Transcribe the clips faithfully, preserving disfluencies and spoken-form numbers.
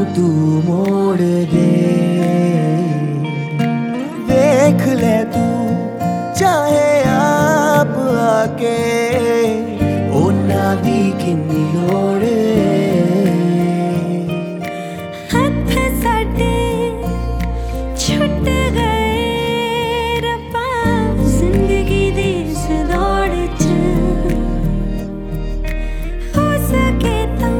तू मोड़ दे। देख ले तू चाहे आप आके ओना दी किन्नी लोड़ हथ साडे छुट गए रब्बा जिंदगी दी इस दौड़ च। हो सके तो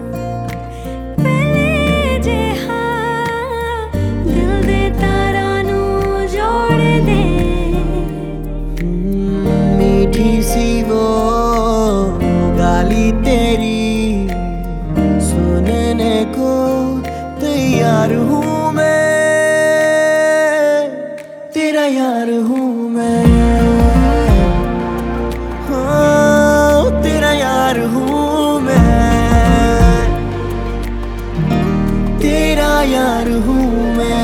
पहले जिहा दिल दे तारा नू जोड़ दे। मीठी सी वो गाली तेरी सुनने को तैयार हूँ मैं, तेरा यार हूँ मैं। हाँ तेरा यार हूँ मैं, तेरा यार हूँ मैं।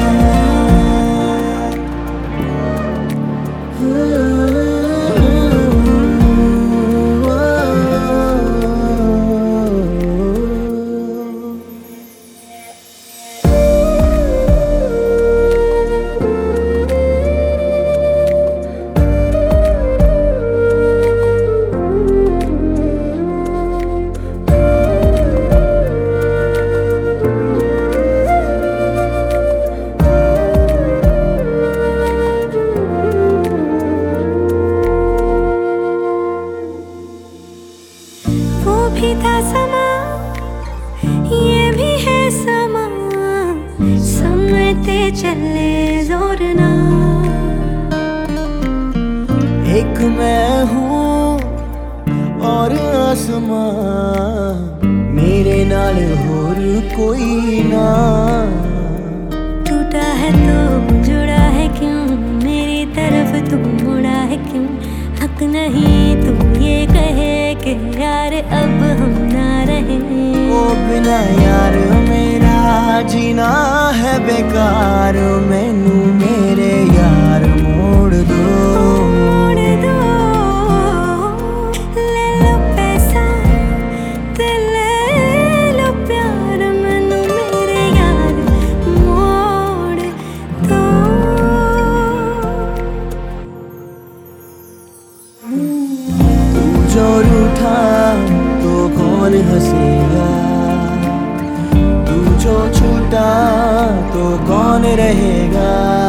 वो भी था समा, ये भी है समा, समझते चले जोर ना। एक मैं हूँ और आसमां, मेरे नाल होर कोई ना। टूटा है तो जुड़ा है क्यों, मेरी तरफ तू मुड़ा है क्यों। हक नहीं तू ये कहे कि यार अब हम ना रहे। ओ बिना यार मेरा जीना है बेकार, मैनू मेरे यार मोड़ दो। मोड़ दो, ले लो पैसा ते ले लो प्यार, मैनू मेरे यार मोड़ दो। तू जो रूठा तो कौन हंसेगा, तू जो छूटा तो कौन रहेगा।